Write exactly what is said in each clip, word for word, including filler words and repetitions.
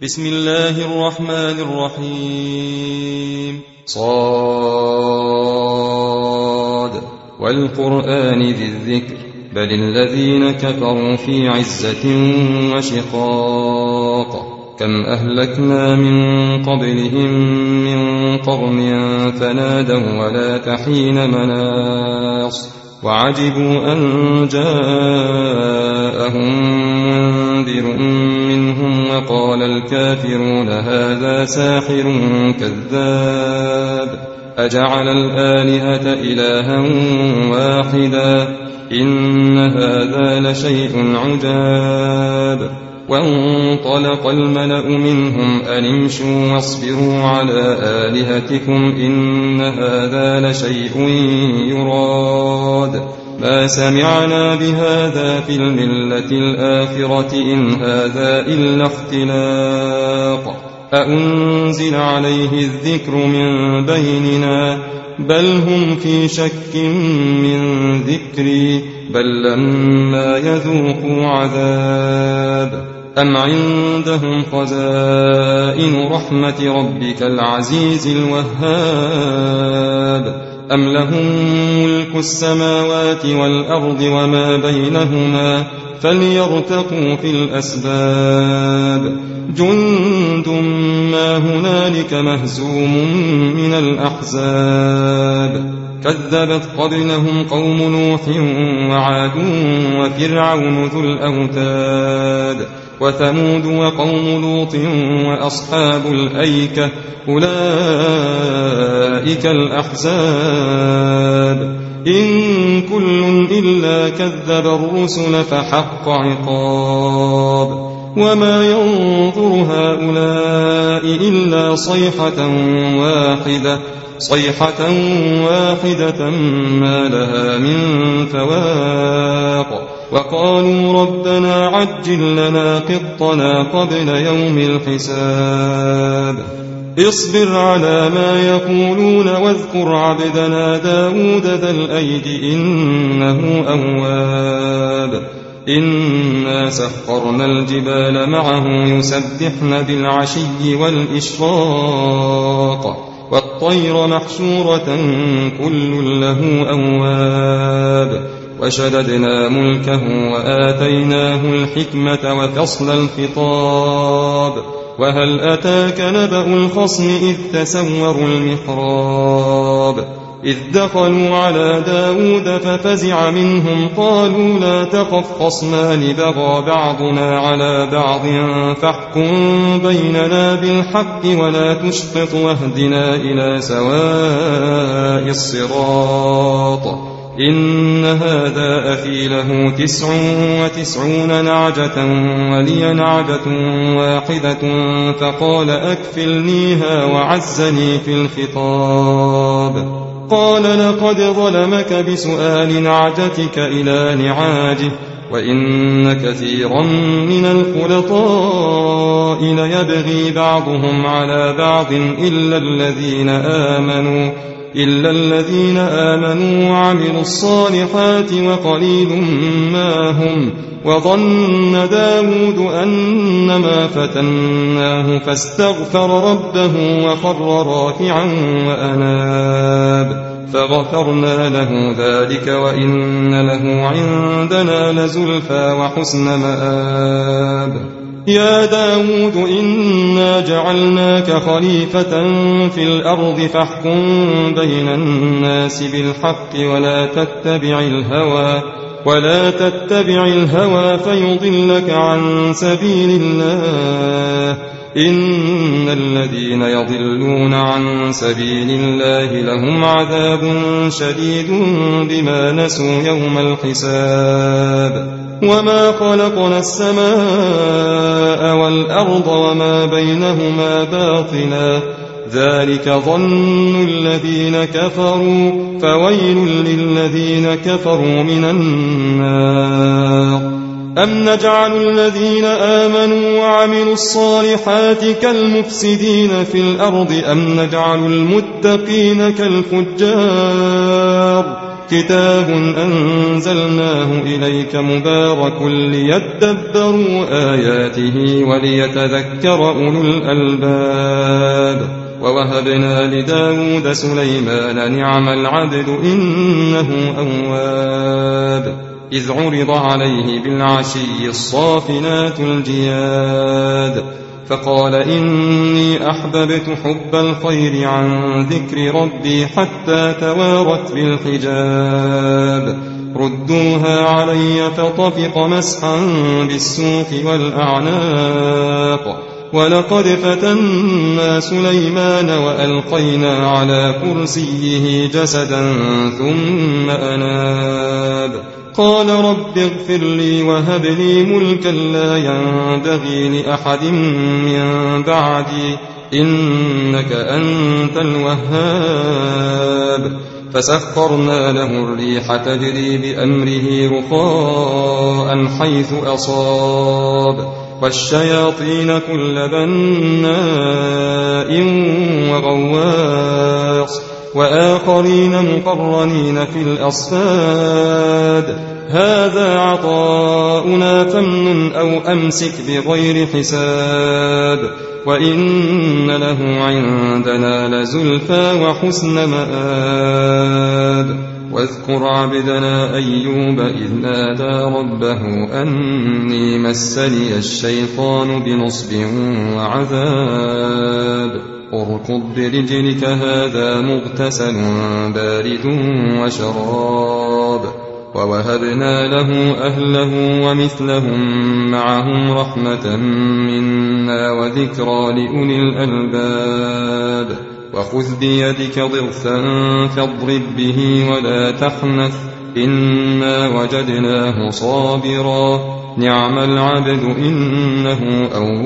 بسم الله الرحمن الرحيم. صاد والقرآن ذي الذكر بل الذين كفروا في عزة وشقاق كم أهلكنا من قبلهم من قرن فنادوا ولا تحين مناص وعجبوا أن جاءهم منذر منهم وقال الكافرون هذا ساحر كذاب أجعل الآلهة إلها واحدا إن هذا لشيء عجاب. وانطلق الملأ منهم أن امشوا واصبروا على آلهتكم إن هذا لشيء يراد ما سمعنا بهذا في الملة الآخرة إن هذا إلا اختلاق أأنزل عليه الذكر من بيننا بل هم في شك من ذكري بل لما يذوقوا عذاب أم عندهم خزائن رحمة ربك العزيز الوهاب أم لهم ملك السماوات والأرض وما بينهما فليرتقوا في الأسباب جند ما هنالك مهزوم من الأحزاب كذبت قبلهم قوم نوح وعاد وفرعون ذو الأوتاد وثمود وقوم لوط وأصحاب الأيكة أولئك الأحزاب إن كل إلا كذب الرسل فحق عقاب وما ينظر هؤلاء إلا صيحة واحدة صيحة واحدة ما لها من فواق وقالوا ربنا عجل لنا قطنا قبل يوم الحساب اصبر على ما يقولون واذكر عبدنا داود ذا الأيد إنه أواب إنا سخرنا الجبال معه يسبحن بالعشي والإشراق والطير محشورة كل له أواب وشددنا ملكه وآتيناه الحكمة وفصل الخطاب وهل أتاك نبأ الخصم إذ تسوروا المحراب إذ دخلوا على داود ففزع منهم قالوا لا تخف خصمان بغى بعضنا على بعض فاحكم بيننا بالحق ولا تشطط واهدنا إلى سواء الصراط إن هذا أخي له تسع وتسعون نعجة ولي نعجة واحدة فقال أكفلنيها وعزني في الخطاب قال لقد ظلمك بسؤال نعجتك إلى نعاجه وإن كثيرا من الخلطاء ليبغي بعضهم على بعض إلا الذين آمنوا إلا الذين آمنوا وعملوا الصالحات وقليل ما هم وظن داود أنما فتناه فاستغفر ربه وخر راكعا وأناب فغفرنا له ذلك وإن له عندنا لزلفى وحسن مآب يا داود إنا جعلناك خليفة في الأرض فاحكم بين الناس بالحق ولا تتبع الهوى ولا تتبع الهوى فيضلك عن سبيل الله إن الذين يضلون عن سبيل الله لهم عذاب شديد بما نسوا يوم الحساب وما خلقنا السماء والأرض وما بينهما باطلا ذلك ظن الذين كفروا فويل للذين كفروا من النار أم نجعل الذين آمنوا وعملوا الصالحات كالمفسدين في الأرض أم نجعل المتقين كالفجار كتاب أنزلناه إليك مبارك ليدبروا آياته وليتذكر أولو الألباب. ووهبنا لداود سليمان نعم العبد إنه أواب إذ عرض عليه بالعشي الصافنات الجياد فقال إني أحببت حب الخير عن ذكر ربي حتى توارت بالحجاب ردوها علي فطفق مسحا بالسوق والأعناق ولقد فتنا سليمان وألقينا على كرسيه جسدا ثم أناب قال رب اغفر لي وهب لي ملكا لا ينبغي لأحد من بعدي إنك أنت الوهاب فسخرنا له الريح تجري بأمره رخاء حيث أصاب والشياطين كل بناء وغواص وآخرين مقرنين في الأصفاد هذا عطاؤنا فامنن أو أمسك بغير حساب وإن له عندنا لزلفى وحسن مآب واذكر عبدنا أيوب إذ نادى ربه أني مسني الشيطان بنصب وعذاب اركض برجلك هذا مغتسل بارد وشراب ووهبنا له أهله ومثلهم معهم رحمة منا وذكرى لأولي الألباب وخذ بيدك ضغثا فاضرب به ولا تحنث إنا وجدناه صابرا نعم العبد إنه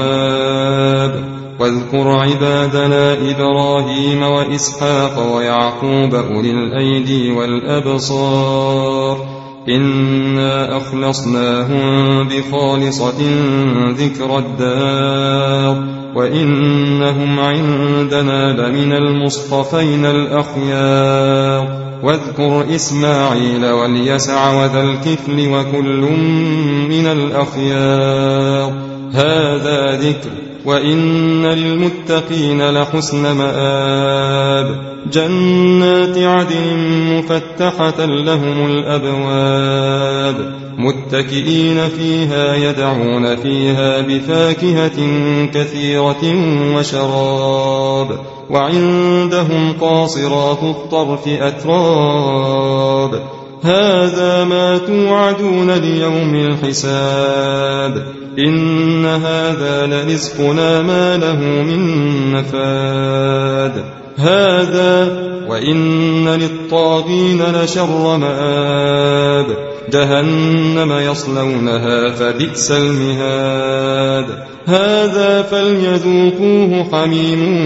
أواب واذكر عبادنا إبراهيم وإسحاق ويعقوب أولي الأيدي والأبصار إنا أخلصناهم بخالصة ذكر الدار وإنهم عندنا لمن المصطفين الأخيار واذكر إسماعيل واليسع وذا الكفل وكل من الأخيار هذا ذكر وإن للمتقين لحسن مآب جنات عدن مفتحة لهم الأبواب متكئين فيها يدعون فيها بفاكهة كثيرة وشراب وعندهم قاصرات الطرف أتراب هذا ما توعدون ليوم الحساب إن هذا لرزقنا ما له من نفاد هذا وإن للطاغين لشر مآب جهنم يصلونها فبئس المهاد هذا فليذوقوه حميم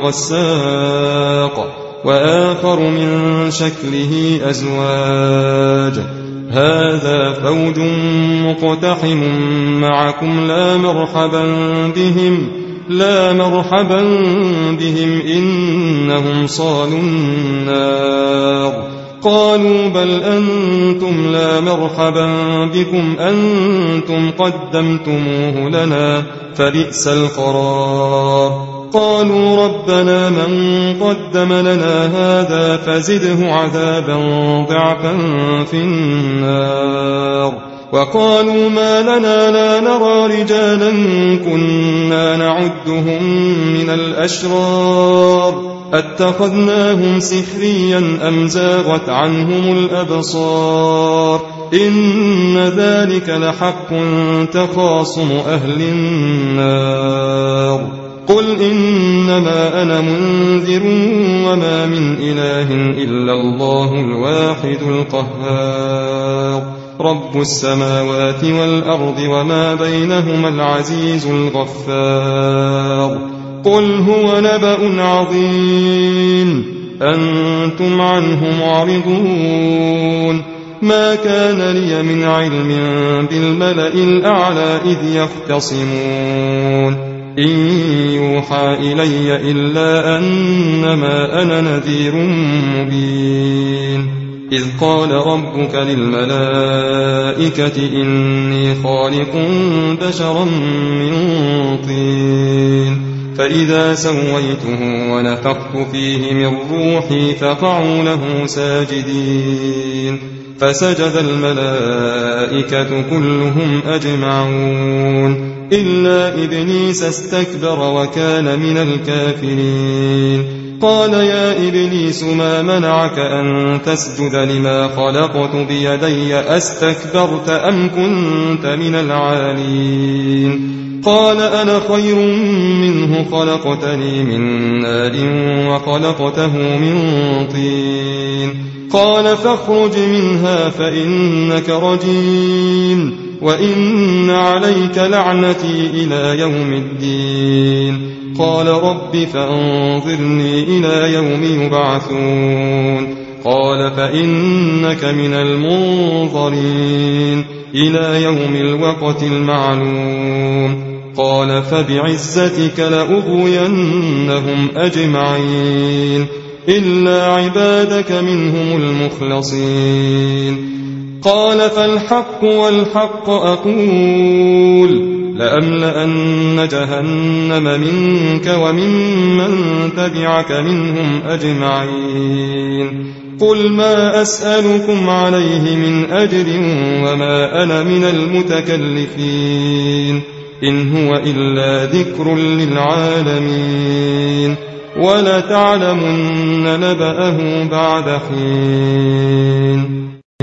وغساق وآخر من شكله أزواج هذا فوج مقتحم معكم لا مرحبا بهم لا مرحبا بهم إنهم صالوا النار قالوا بل أنتم لا مرحبا بكم أنتم قدمتموه لنا فبئس القرار قالوا ربنا من قدم لنا هذا فزده عذابا ضعفا في النار وقالوا ما لنا لا نرى رجالا كنا نعدهم من الأشرار أتخذناهم سخريا أم زاغت عنهم الأبصار إن ذلك لحق تخاصم أهل النار قل إنما أنا منذر وما من إله إلا الله الواحد القهار رب السماوات والأرض وما بينهما العزيز الغفار قل هو نبأ عظيم أنتم عنه معرضون ما كان لي من علم بالملأ الأعلى إذ يختصمون إن يوحى إلي إلا أنما أنا نذير مبين إذ قال ربك للملائكة إني خالق بشرا من طين فإذا سويته ونفخت فيه من روحي فقعوا له ساجدين فسجد الملائكة كلهم أجمعون إلا إبليس استكبر وكان من الكافرين قال يا إبليس ما منعك أن تسجد لما خلقت بيدي أستكبرت أم كنت من العالين قال أنا خير منه خلقتني من نار وخلقته من طين قال فاخرج منها فإنك رجيم وإن عليك لعنتي إلى يوم الدين قال رب فأنظرني إلى يوم يبعثون قال فإنك من المنظرين إلى يوم الوقت المعلوم قال فبعزتك لأغوينهم أجمعين إلا عبادك منهم المخلصين قال فالحق والحق أقول لأملأن جهنم منك وممن تبعك منهم أجمعين قل ما أسألكم عليه من أجر وما أنا من المتكلفين إن هو إلا ذكر للعالمين ولتعلمن نبأه بعد حين